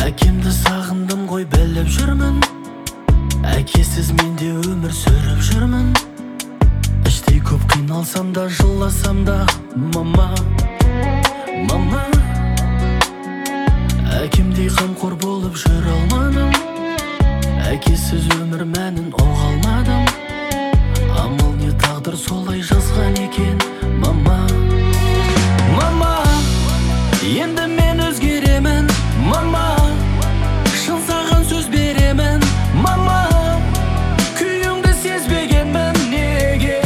Әкемді сағындым ғой, біліп жүрмін. Әкесіз мен де өмір сүріп жүрмін. Іштей көп қиналсам да, жыласам да, мама, мама. Әкемдей қамқор болып жүре алмадым. Әкесіз өмір мәнін ұға алмадым. Амал не, тағдыр солай жазған екен, мама, мама. Енді мен өзгеремін, мама. Шын саған сөз беремін, мама. Күйіңді сезбегенмін, неге?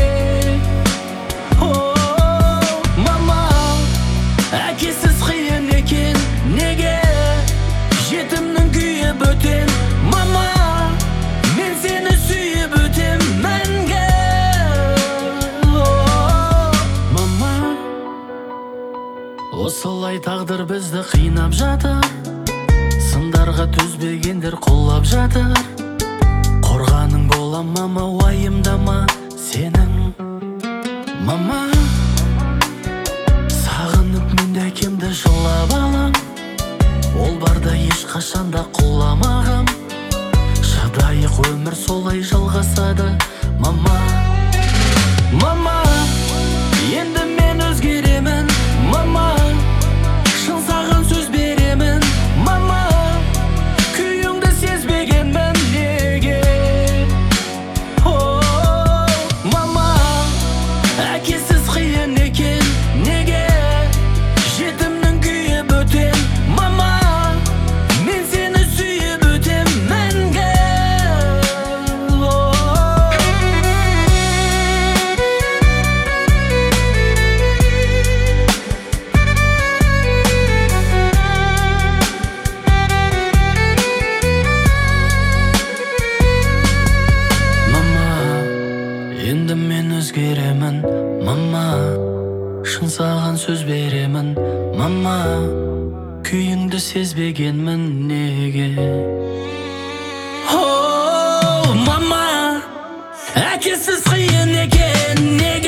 Мама, әкесіз қиын екен, неге? Жетімнің күйі бөтен, мама. Мен сені сүйіп өтем мәңгі. Мама, осылай тағдыр бізді қинап жатыр. Сындарға төзбегендер құлап жатыр. Қорғаның болам, мама, уайымдама сенің, мама. Сағынып мен де әкемді жылап алам. Ол барда ешқашанда құламағам. Шыдайық, өмір солай жалғасады, мама, мама. Енді мен өзгеремін, мама. Шын саған сөз беремін, мама. Күйіңді сезбегенмін, неге? Мама, әкесіз қиын екен, неге? Жетімнің күйі бөтен, мама. Мен сені сүйіп өтем мәңгі. Енді мен өзгеремін, мама. Шын саған сөз беремін, мама. Күйіңді сезбегенмін, неге? Мама, әкесіз қиын екен, неге?